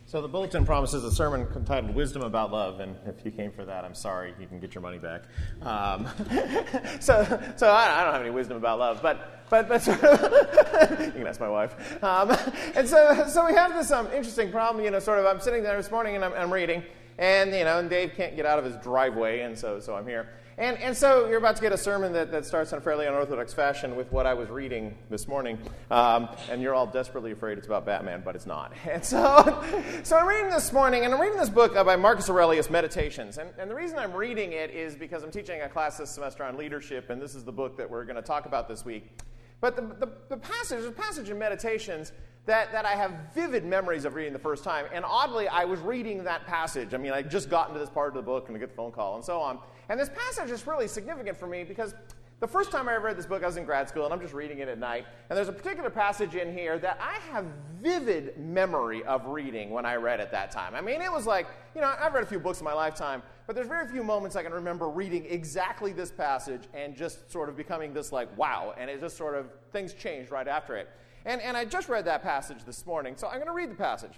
So the bulletin promises a sermon entitled "Wisdom About Love," and if you came for that, I'm sorry, you can get your money back. So I don't have any wisdom about love, but sort of you can ask my wife. And so we have this interesting problem. I'm sitting there this morning and I'm reading, and and Dave can't get out of his driveway, and so I'm here. And so you're about to get a sermon that starts in a fairly unorthodox fashion with what I was reading this morning, and you're all desperately afraid it's about Batman, but it's not. And so I'm reading this morning, and I'm reading this book by Marcus Aurelius, Meditations. And the reason I'm reading it is because I'm teaching a class this semester on leadership, and this is the book that we're going to talk about this week. But the passage in Meditations that I have vivid memories of reading the first time. And oddly, I was reading that passage. I mean, I just got into this part of the book and I get the phone call and so on. And this passage is really significant for me because the first time I ever read this book, I was in grad school, and I'm just reading it at night. And there's a particular passage in here that I have vivid memory of reading when I read it that time. I mean, it was like, I've read a few books in my lifetime, but there's very few moments I can remember reading exactly this passage and just sort of becoming this like, wow, and it just sort of, things changed right after it. And I just read that passage this morning, so I'm going to read the passage.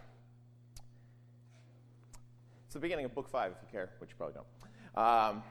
It's the beginning of book 5, if you care, which you probably don't.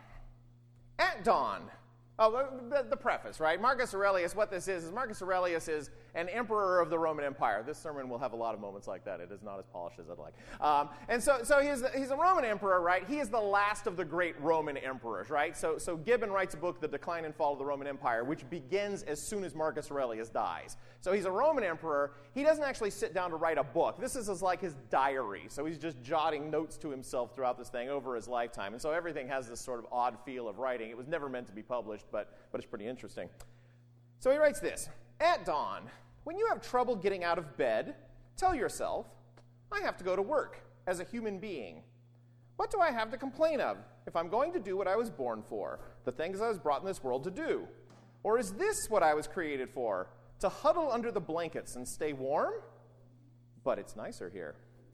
At dawn. Oh, the preface, right? Marcus Aurelius, what this is Marcus Aurelius is an emperor of the Roman Empire. This sermon will have a lot of moments like that. It is not as polished as I'd like. And so he's a Roman emperor, right? He is the last of the great Roman emperors, right? So Gibbon writes a book, The Decline and Fall of the Roman Empire, which begins as soon as Marcus Aurelius dies. So he's a Roman emperor. He doesn't actually sit down to write a book. This is like his diary. So he's just jotting notes to himself throughout this thing over his lifetime. And so everything has this sort of odd feel of writing. It was never meant to be published, but it's pretty interesting. So he writes this: At dawn, when you have trouble getting out of bed, tell yourself, I have to go to work as a human being. What do I have to complain of if I'm going to do what I was born for, the things I was brought in this world to do? Or is this what I was created for, to huddle under the blankets and stay warm? But it's nicer here.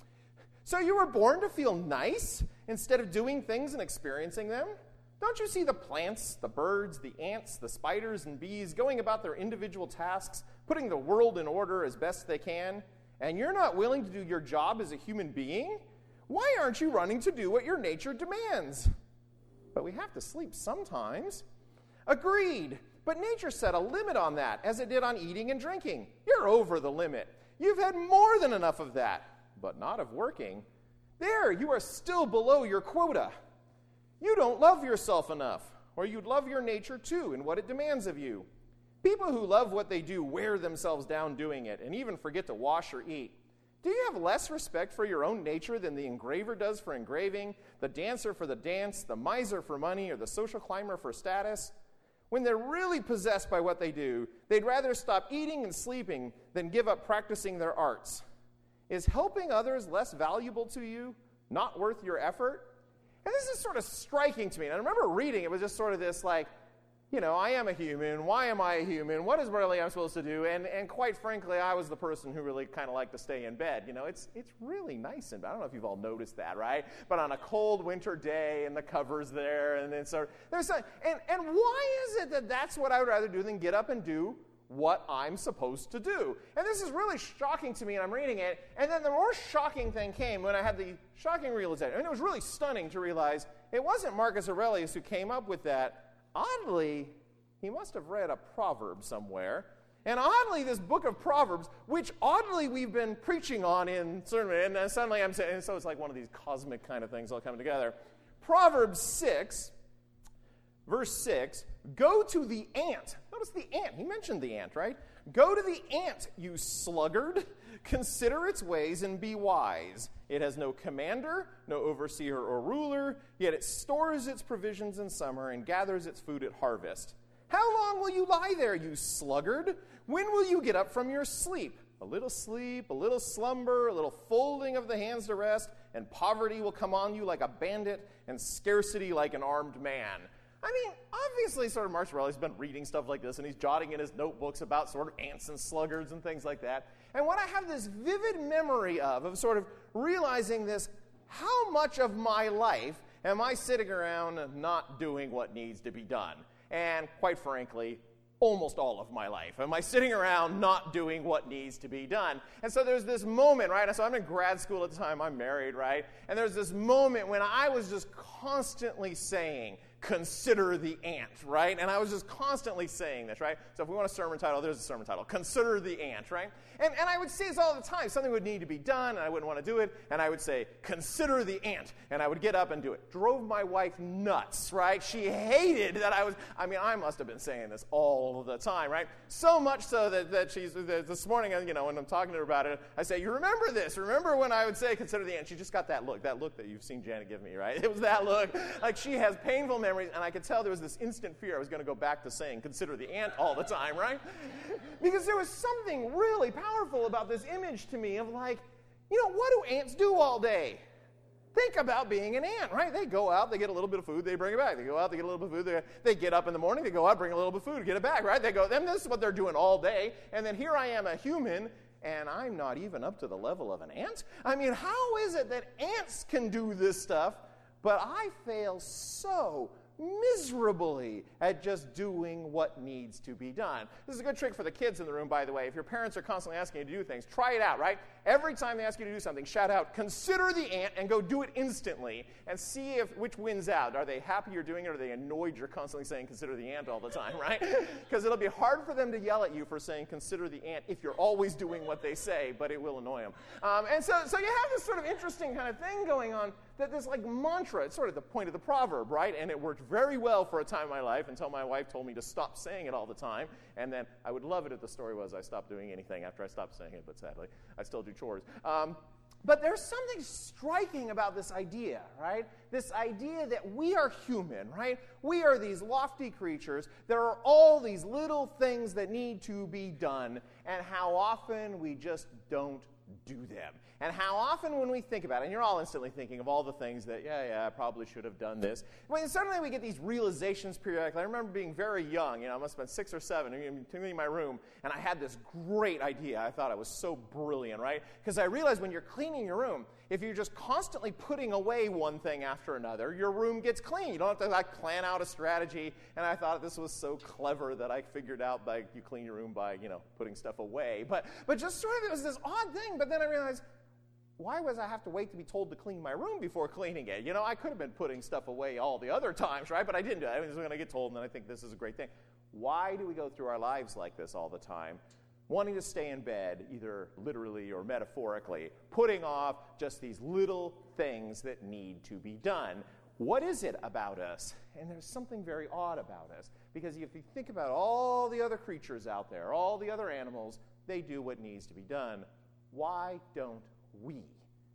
So you were born to feel nice instead of doing things and experiencing them? Don't you see the plants, the birds, the ants, the spiders and bees going about their individual tasks, putting the world in order as best they can, and you're not willing to do your job as a human being? Why aren't you running to do what your nature demands? But we have to sleep sometimes. Agreed, but nature set a limit on that, as it did on eating and drinking. You're over the limit. You've had more than enough of that, but not of working. There, you are still below your quota. You don't love yourself enough, or you'd love your nature too and what it demands of you. People who love what they do wear themselves down doing it and even forget to wash or eat. Do you have less respect for your own nature than the engraver does for engraving, the dancer for the dance, the miser for money, or the social climber for status? When they're really possessed by what they do, they'd rather stop eating and sleeping than give up practicing their arts. Is helping others less valuable to you, not worth your effort? And this is sort of striking to me. And I remember reading, it was just sort of this like, I am a human. Why am I a human? What is really I'm supposed to do? And quite frankly, I was the person who really kind of liked to stay in bed. It's really nice in bed. I don't know if you've all noticed that, right? But on a cold winter day and the cover's there, and then so there's some, and why is it that that's what I would rather do than get up and do what I'm supposed to do? And this is really shocking to me, and I'm reading it, and then the more shocking thing came when I had the shocking realization. And it was really stunning to realize it wasn't Marcus Aurelius who came up with that. Oddly, he must have read a proverb somewhere. And oddly, this book of Proverbs, which oddly we've been preaching on in sermon, and suddenly I'm saying, and so it's like one of these cosmic kind of things all coming together. Proverbs 6, verse 6, go to the ant. Notice the ant. He mentioned the ant, right? Go to the ant, you sluggard. Consider its ways and be wise. It has no commander, no overseer or ruler, yet it stores its provisions in summer and gathers its food at harvest. How long will you lie there, you sluggard? When will you get up from your sleep? A little slumber, a little folding of the hands to rest, and poverty will come on you like a bandit and scarcity like an armed man. I mean, obviously, sort of Marcus Aurelius has been reading stuff like this, and he's jotting in his notebooks about sort of ants and sluggards and things like that. And what I have this vivid memory of sort of realizing this, how much of my life am I sitting around not doing what needs to be done? And quite frankly, almost all of my life? Am I sitting around not doing what needs to be done? And so there's this moment, right? So I'm in grad school at the time. I'm married, right? And there's this moment when I was just constantly saying, consider the ant, right? And I was just constantly saying this, right? So if we want a sermon title, there's a sermon title. Consider the ant, right? And I would say this all the time. Something would need to be done, and I wouldn't want to do it, and I would say, consider the ant. And I would get up and do it. Drove my wife nuts, right? She hated that I must have been saying this all the time, right? So much so that this morning, when I'm talking to her about it, I say, you remember this? Remember when I would say, consider the ant? She just got that look that you've seen Janet give me, right? It was that look. Like she has painful memories. And I could tell there was this instant fear I was going to go back to saying, consider the ant all the time, right? Because there was something really powerful about this image to me of like, what do ants do all day? Think about being an ant, right? They go out, they get a little bit of food, they bring it back. They go out, they get a little bit of food, they get up in the morning, they go out, bring a little bit of food, get it back, right? This is what they're doing all day. And then here I am, a human, and I'm not even up to the level of an ant? I mean, how is it that ants can do this stuff, but I fail so miserably at just doing what needs to be done? This is a good trick for the kids in the room, by the way. If your parents are constantly asking you to do things, try it out, right? Every time they ask you to do something, shout out, consider the ant, and go do it instantly, and see which wins out. Are they happy you're doing it, or are they annoyed you're constantly saying, consider the ant all the time, right? Because it'll be hard for them to yell at you for saying, consider the ant, if you're always doing what they say, but it will annoy them. And so you have this sort of interesting kind of thing going on, that this like mantra, it's sort of the point of the proverb, right? And it worked very well for a time in my life until my wife told me to stop saying it all the time. And then I would love it if the story was I stopped doing anything after I stopped saying it, but sadly, I still do chores. But there's something striking about this idea, right? This idea that we are human, right? We are these lofty creatures. There are all these little things that need to be done, and how often we just don't do them. And how often when we think about it, and you're all instantly thinking of all the things that, I probably should have done this. When suddenly we get these realizations periodically. I remember being very young, I must have been 6 or 7, in my room, and I had this great idea. I thought it was so brilliant, right? Because I realized when you're cleaning your room, if you're just constantly putting away one thing after another, your room gets clean. You don't have to plan out a strategy. And I thought this was so clever that I figured out you clean your room by, putting stuff away. But just sort of, it was this odd thing. But then I realized, why was I have to wait to be told to clean my room before cleaning it? I could have been putting stuff away all the other times, right? But I didn't do it. I was going to get told, and then I think this is a great thing. Why do we go through our lives like this all the time? Wanting to stay in bed, either literally or metaphorically, putting off just these little things that need to be done. What is it about us? And there's something very odd about us. Because if you think about all the other creatures out there, all the other animals, they do what needs to be done. Why don't we?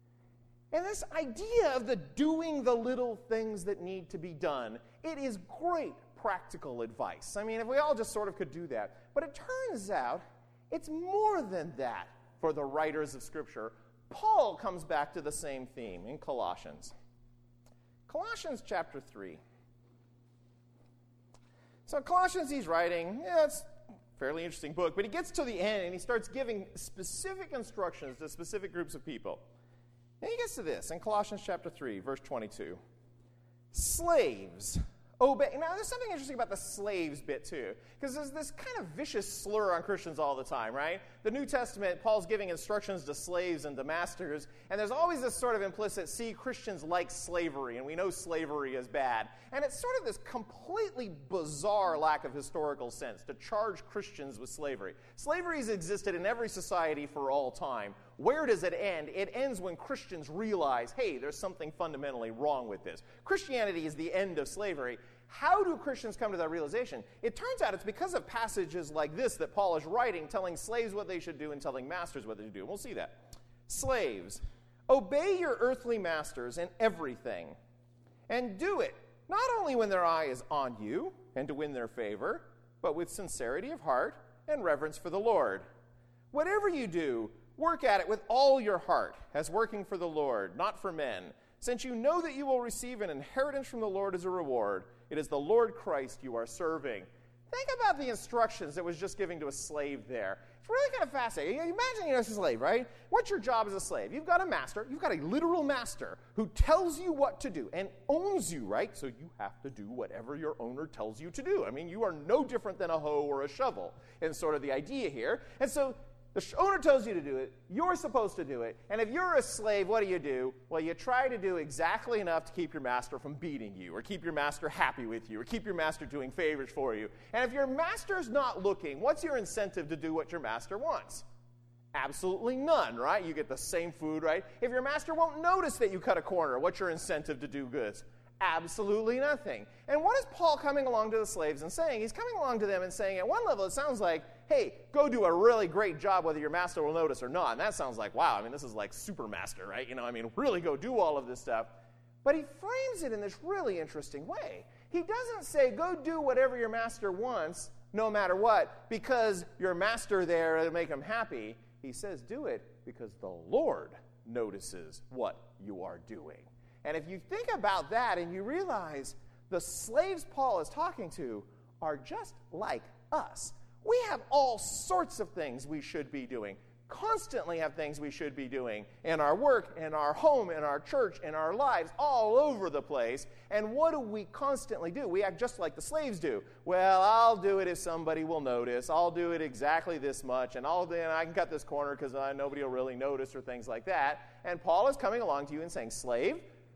And this idea of the doing the little things that need to be done, it is great practical advice. I mean, if we all just sort of could do that. But it turns out it's more than that for the writers of Scripture. Paul comes back to the same theme in Colossians. Colossians chapter 3. So Colossians, he's writing, it's a fairly interesting book, but he gets to the end and he starts giving specific instructions to specific groups of people. And he gets to this in Colossians chapter 3, verse 22. Slaves, obey. Now, there's something interesting about the slaves bit, too, because there's this kind of vicious slur on Christians all the time, right? The New Testament, Paul's giving instructions to slaves and to masters, and there's always this sort of implicit, see, Christians like slavery, and we know slavery is bad. And it's sort of this completely bizarre lack of historical sense to charge Christians with slavery. Slavery has existed in every society for all time. Where does it end? It ends when Christians realize, hey, there's something fundamentally wrong with this. Christianity is the end of slavery. How do Christians come to that realization? It turns out it's because of passages like this that Paul is writing, telling slaves what they should do and telling masters what they should do. And we'll see that. Slaves, obey your earthly masters in everything, and do it, not only when their eye is on you and to win their favor, but with sincerity of heart and reverence for the Lord. Whatever you do, work at it with all your heart, as working for the Lord, not for men, since you know that you will receive an inheritance from the Lord as a reward. It is the Lord Christ you are serving. Think about the instructions that was just given to a slave there. It's really kind of fascinating. Imagine you're a slave, right? What's your job as a slave? You've got a master. You've got a literal master who tells you what to do and owns you, right? So you have to do whatever your owner tells you to do. I mean, you are no different than a hoe or a shovel in sort of the idea here. And so the owner tells you to do it. You're supposed to do it. And if you're a slave, what do? Well, you try to do exactly enough to keep your master from beating you, or keep your master happy with you, or keep your master doing favors for you. And if your master's not looking, what's your incentive to do what your master wants? Absolutely none, right? You get the same food, right? If your master won't notice that you cut a corner, what's your incentive to do good? Absolutely nothing. And what is Paul coming along to the slaves and saying? He's coming along to them and saying, at one level, it sounds like, hey, go do a really great job whether your master will notice or not. And that sounds like, wow, I mean, this is like super master, right? Really go do all of this stuff. But he frames it in this really interesting way. He doesn't say, go do whatever your master wants, no matter what, because your master there will make him happy. He says, do it because the Lord notices what you are doing. And if you think about that and you realize the slaves Paul is talking to are just like us. We have all sorts of things we should be doing, constantly have things we should be doing in our work, in our home, in our church, in our lives, all over the place. And what do we constantly do? We act just like the slaves do. Well, I'll do it if somebody will notice. I'll do it exactly this much, and then I can cut this corner because nobody will really notice, or things like that. And Paul is coming along to you and saying, slave,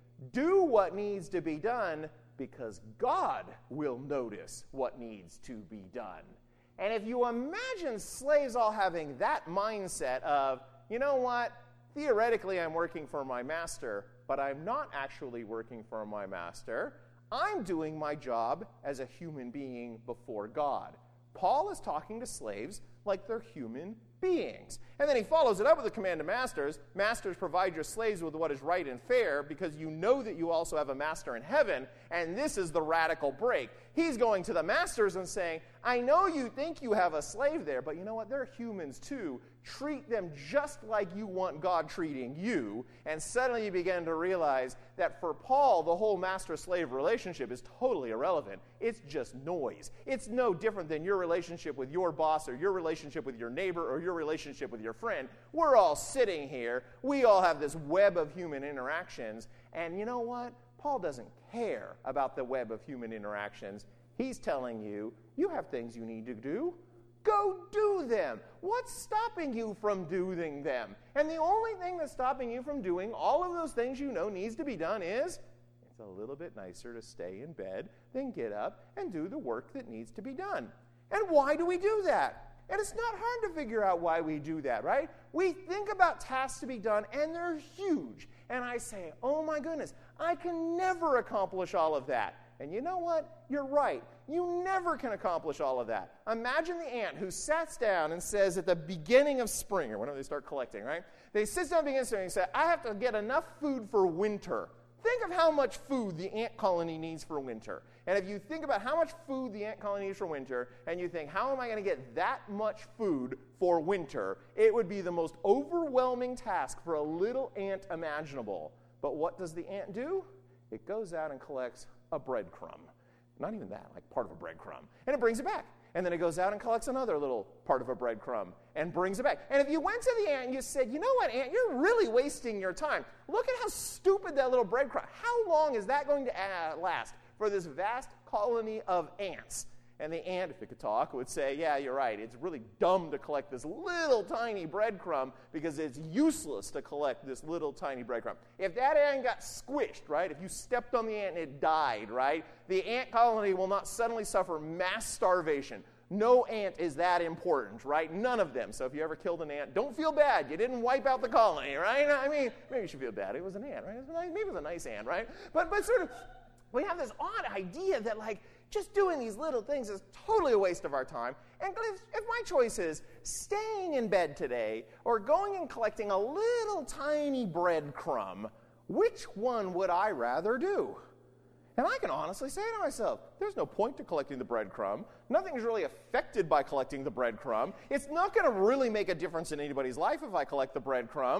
do what needs to be done because God will notice what needs to be done. And if you imagine slaves all having that mindset of, you know what, theoretically I'm working for my master, but I'm not actually working for my master. I'm doing my job as a human being before God. Paul is talking to slaves like they're human beings. And then he follows it up with a command to masters. Masters, provide your slaves with what is right and fair, because you know that you also have a master in heaven, and this is the radical break. He's going to the masters and saying, I know you think you have a slave there, but you know what? They're humans too. Treat them just like you want God treating you. And suddenly you begin to realize that for Paul, the whole master-slave relationship is totally irrelevant. It's just noise. It's no different than your relationship with your boss, or your relationship with your neighbor, or your relationship with your friend. We're all sitting here. We all have this web of human interactions. And you know what? Paul doesn't care about the web of human interactions. He's telling you, you have things you need to do. Go do them. What's stopping you from doing them? And the only thing that's stopping you from doing all of those things you know needs to be done is, it's a little bit nicer to stay in bed than get up and do the work that needs to be done. And why do we do that? And it's not hard to figure out why we do that, right? We think about tasks to be done, and they're huge. And I say, oh my goodness, I can never accomplish all of that. And you know what? You're right. You never can accomplish all of that. Imagine the ant who sits down and says at the beginning of spring, or whenever they start collecting, right? They sit down at the beginning of spring and say, I have to get enough food for winter. Think of how much food the ant colony needs for winter. And if you think about how much food the ant colony needs for winter, and you think, how am I going to get that much food for winter? It would be the most overwhelming task for a little ant imaginable. But what does the ant do? It goes out and collects a breadcrumb. Not even that, like part of a breadcrumb. And it brings it back. And then it goes out and collects another little part of a breadcrumb and brings it back. And if you went to the ant and you said, you know what, ant, you're really wasting your time. Look at how stupid that little breadcrumb. How long is that going to last for this vast colony of ants? And the ant, if it could talk, would say, yeah, you're right. It's really dumb to collect this little tiny breadcrumb because it's useless to collect this little tiny breadcrumb. If that ant got squished, right, if you stepped on the ant and it died, right, the ant colony will not suddenly suffer mass starvation. No ant is that important, right? None of them. So if you ever killed an ant, don't feel bad. You didn't wipe out the colony, right? I mean, maybe you should feel bad. It was an ant, right? Maybe it was a nice ant, right? But sort of, we have this odd idea that, like, just doing these little things is totally a waste of our time. And if my choice is staying in bed today or going and collecting a little tiny breadcrumb, which one would I rather do? And I can honestly say to myself, there's no point to collecting the breadcrumb. Nothing's really affected by collecting the breadcrumb. It's not going to really make a difference in anybody's life if I collect the breadcrumb.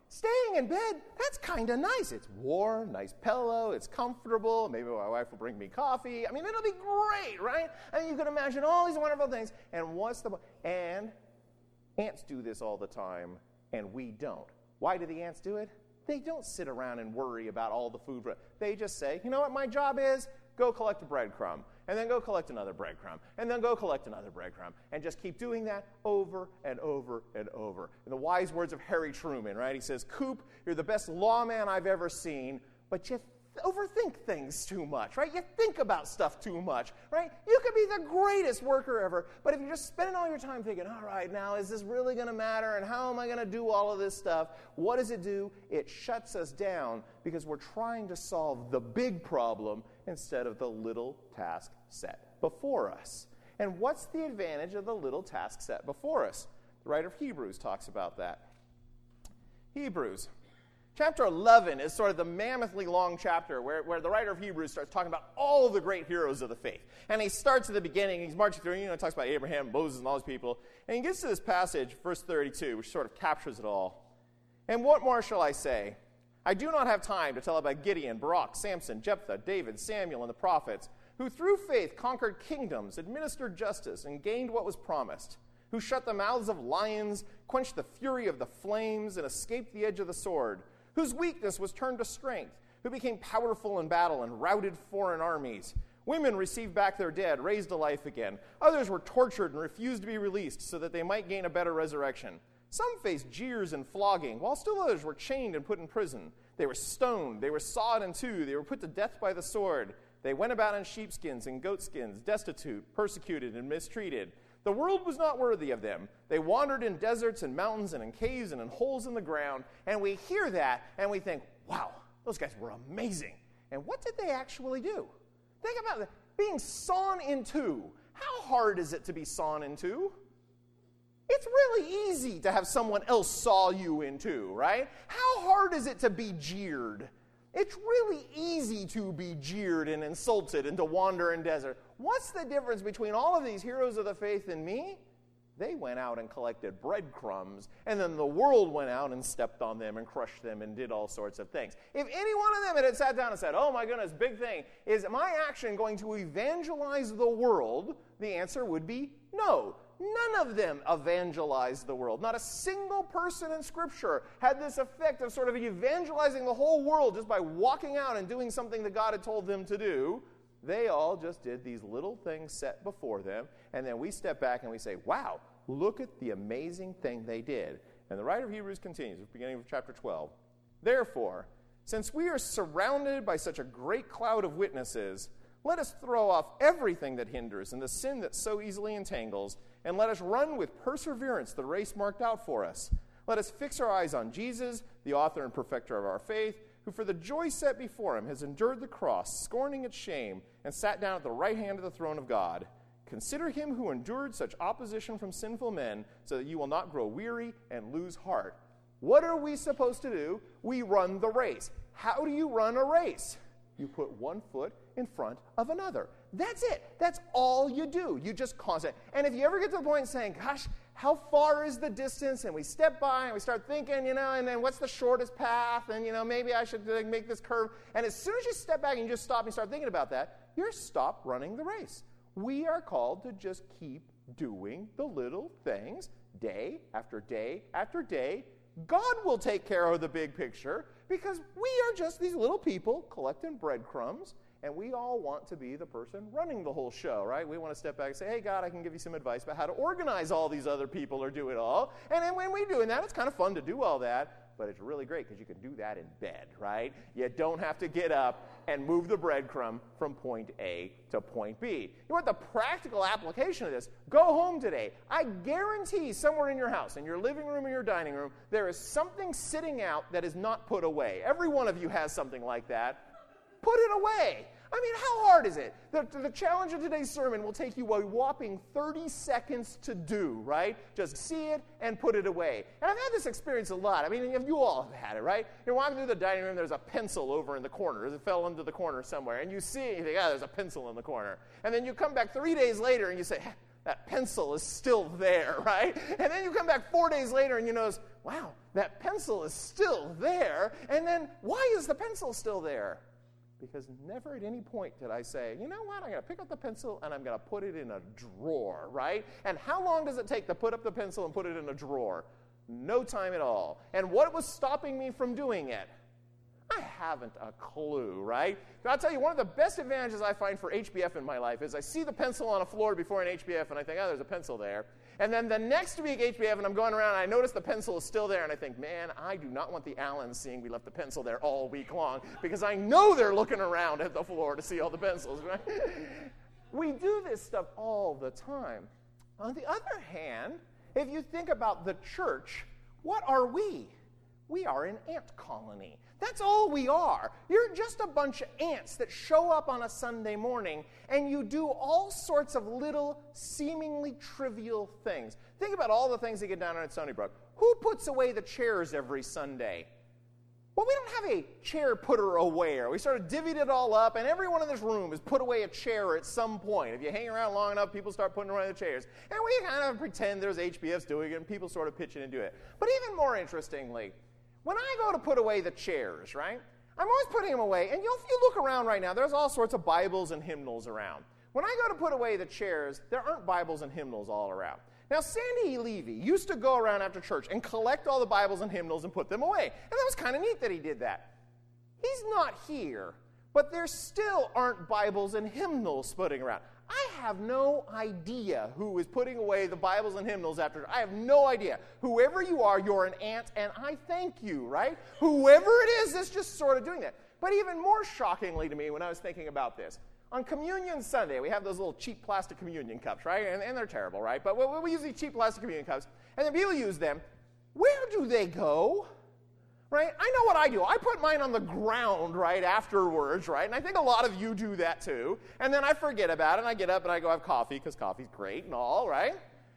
Staying in bed, that's kind of nice. It's warm, nice pillow, it's comfortable. Maybe my wife will bring me coffee. I mean, it'll be great, right? I mean, you can imagine all these wonderful things. And ants do this all the time, and we don't. Why do the ants do it? They don't sit around and worry about all the food. They just say, you know what my job is? Go collect a breadcrumb, and then go collect another breadcrumb, and then go collect another breadcrumb, and just keep doing that over and over and over. In the wise words of Harry Truman, right? He says, Coop, you're the best lawman I've ever seen, but you overthink things too much, right? You think about stuff too much, right? You could be the greatest worker ever, but if you're just spending all your time thinking, all right, now, is this really going to matter, and how am I going to do all of this stuff? What does it do? It shuts us down because we're trying to solve the big problem instead of the little task set before us. And what's the advantage of the little task set before us? The writer of Hebrews talks about that. Hebrews. Chapter 11 is sort of the mammothly long chapter where the writer of Hebrews starts talking about all the great heroes of the faith. And he starts at the beginning, he's marching through, talks about Abraham, Moses, and all these people. And he gets to this passage, verse 32, which sort of captures it all. And what more shall I say? I do not have time to tell about Gideon, Barak, Samson, Jephthah, David, Samuel, and the prophets, who through faith conquered kingdoms, administered justice, and gained what was promised, who shut the mouths of lions, quenched the fury of the flames, and escaped the edge of the sword, whose weakness was turned to strength, who became powerful in battle and routed foreign armies. Women received back their dead, raised to life again. Others were tortured and refused to be released so that they might gain a better resurrection. Some faced jeers and flogging, while still others were chained and put in prison. They were stoned, they were sawed in two, they were put to death by the sword. They went about in sheepskins and goatskins, destitute, persecuted, and mistreated. The world was not worthy of them. They wandered in deserts and mountains and in caves and in holes in the ground. And we hear that and we think, wow, those guys were amazing. And what did they actually do? Think about it. Being sawn in two. How hard is it to be sawn in two? It's really easy to have someone else saw you in two, right? How hard is it to be jeered? It's really easy to be jeered and insulted and to wander in desert. What's the difference between all of these heroes of the faith and me? They went out and collected breadcrumbs, and then the world went out and stepped on them and crushed them and did all sorts of things. If any one of them had sat down and said, oh my goodness, big thing, is my action going to evangelize the world? The answer would be no. None of them evangelized the world. Not a single person in Scripture had this effect of sort of evangelizing the whole world just by walking out and doing something that God had told them to do. They all just did these little things set before them, and then we step back and we say, wow, look at the amazing thing they did. And the writer of Hebrews continues, beginning of chapter 12. Therefore, since we are surrounded by such a great cloud of witnesses, let us throw off everything that hinders and the sin that so easily entangles, and let us run with perseverance the race marked out for us. Let us fix our eyes on Jesus, the author and perfecter of our faith, who for the joy set before him has endured the cross, scorning its shame, and sat down at the right hand of the throne of God. Consider him who endured such opposition from sinful men, so that you will not grow weary and lose heart. What are we supposed to do? We run the race. How do you run a race? You put one foot in front of another. That's it. That's all you do. You just constantly. And if you ever get to the point of saying, gosh, how far is the distance? And we step by and we start thinking, and then what's the shortest path? And, maybe I should make this curve. And as soon as you step back and you just stop and start thinking about that, you're stopped running the race. We are called to just keep doing the little things day after day after day. God will take care of the big picture because we are just these little people collecting breadcrumbs, and we all want to be the person running the whole show, right? We want to step back and say, hey, God, I can give you some advice about how to organize all these other people or do it all. And then when we're doing that, it's kind of fun to do all that, but it's really great because you can do that in bed, right? You don't have to get up and move the breadcrumb from point A to point B. You want the practical application of this? Go home today. I guarantee somewhere in your house, in your living room or your dining room, there is something sitting out that is not put away. Every one of you has something like that. Put it away. I mean, how hard is it? The challenge of today's sermon will take you a whopping 30 seconds to do, right? Just see it and put it away. And I've had this experience a lot. I mean, you all have had it, right? You're walking through the dining room, there's a pencil over in the corner. It fell into the corner somewhere. And you see it, you think, there's a pencil in the corner. And then you come back 3 days later and you say, that pencil is still there, right? And then you come back 4 days later and you notice, wow, that pencil is still there. And then why is the pencil still there? Because never at any point did I say, you know what, I'm going to pick up the pencil and I'm going to put it in a drawer, right? And how long does it take to put up the pencil and put it in a drawer? No time at all. And what was stopping me from doing it? I haven't a clue, right? But I'll tell you, one of the best advantages I find for HBF in my life is I see the pencil on a floor before an HBF, and I think, oh, there's a pencil there. And then the next week, HBF, and I'm going around, and I notice the pencil is still there, and I think, man, I do not want the Allens seeing we left the pencil there all week long, because I know they're looking around at the floor to see all the pencils, right? We do this stuff all the time. On the other hand, if you think about the church, what are we? We are an ant colony. That's all we are. You're just a bunch of ants that show up on a Sunday morning and you do all sorts of little, seemingly trivial things. Think about all the things that get done at Stony Brook. Who puts away the chairs every Sunday? Well, we don't have a chair putter awayer. We sort of divvied it all up, and everyone in this room has put away a chair at some point. If you hang around long enough, people start putting away the chairs. And we kind of pretend there's HBFs doing it, and people sort of pitch in and do it. But even more interestingly, when I go to put away the chairs, right, I'm always putting them away. And if you look around right now, there's all sorts of Bibles and hymnals around. When I go to put away the chairs, there aren't Bibles and hymnals all around. Now, Sandy E. Levy used to go around after church and collect all the Bibles and hymnals and put them away. And that was kind of neat that he did that. He's not here, but there still aren't Bibles and hymnals floating around. I have no idea who is putting away the Bibles and hymnals after. I have no idea. Whoever you are, you're an ant, and I thank you, right? Whoever it is that's just sort of doing that. But even more shockingly to me when I was thinking about this, on Communion Sunday, we have those little cheap plastic communion cups, right? And they're terrible, right? But we use these cheap plastic communion cups, and then people use them. Where do they go? Right? I know what I do. I put mine on the ground right afterwards, right? And I think a lot of you do that too. And then I forget about it, and I get up and I go have coffee because coffee's great and all, right?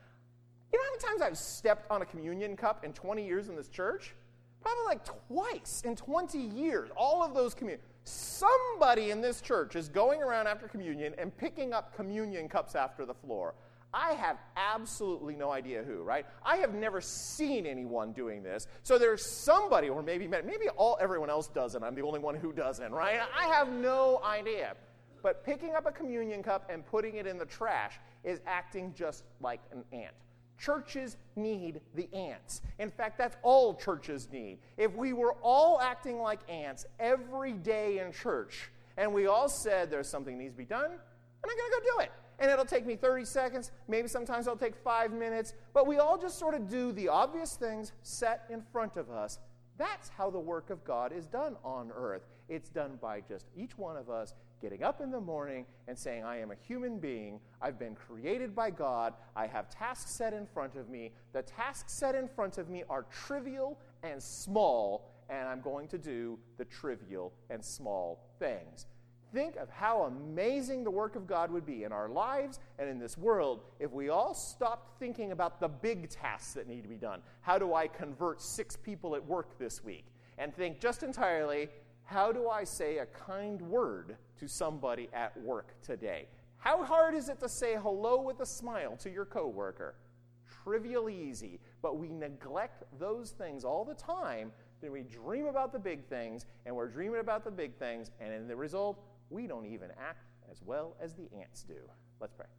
You know how many times I've stepped on a communion cup in 20 years in this church? Probably like twice in 20 years. All of those communion. Somebody in this church is going around after communion and picking up communion cups after the floor. I have absolutely no idea who, right? I have never seen anyone doing this. So there's somebody, or maybe everyone else does it. I'm the only one who doesn't, right? I have no idea. But picking up a communion cup and putting it in the trash is acting just like an ant. Churches need the ants. In fact, that's all churches need. If we were all acting like ants every day in church, and we all said there's something needs to be done, and I'm going to go do it. And it'll take me 30 seconds, maybe sometimes it'll take 5 minutes, but we all just sort of do the obvious things set in front of us. That's how the work of God is done on earth. It's done by just each one of us getting up in the morning and saying, I am a human being, I've been created by God, I have tasks set in front of me. The tasks set in front of me are trivial and small, and I'm going to do the trivial and small things. Think of how amazing the work of God would be in our lives and in this world if we all stopped thinking about the big tasks that need to be done. How do I convert 6 people at work this week? And think just entirely, how do I say a kind word to somebody at work today? How hard is it to say hello with a smile to your coworker? Trivial easy, but we neglect those things all the time. Then we dream about the big things, and we're dreaming about the big things, and in the result, we don't even act as well as the ants do. Let's pray.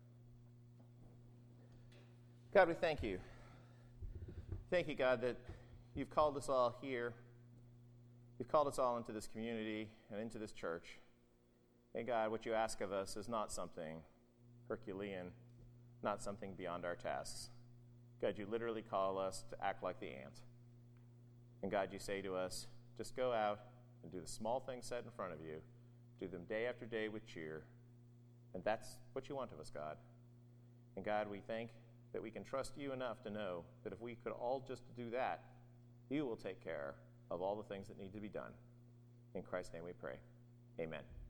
God, we thank you. Thank you, God, that you've called us all here. You've called us all into this community and into this church. And God, what you ask of us is not something Herculean, not something beyond our tasks. God, you literally call us to act like the ant. And God, you say to us, just go out and do the small things set in front of you. Do them day after day with cheer. And that's what you want of us, God. And God, we think that we can trust you enough to know that if we could all just do that, you will take care of all the things that need to be done. In Christ's name we pray. Amen.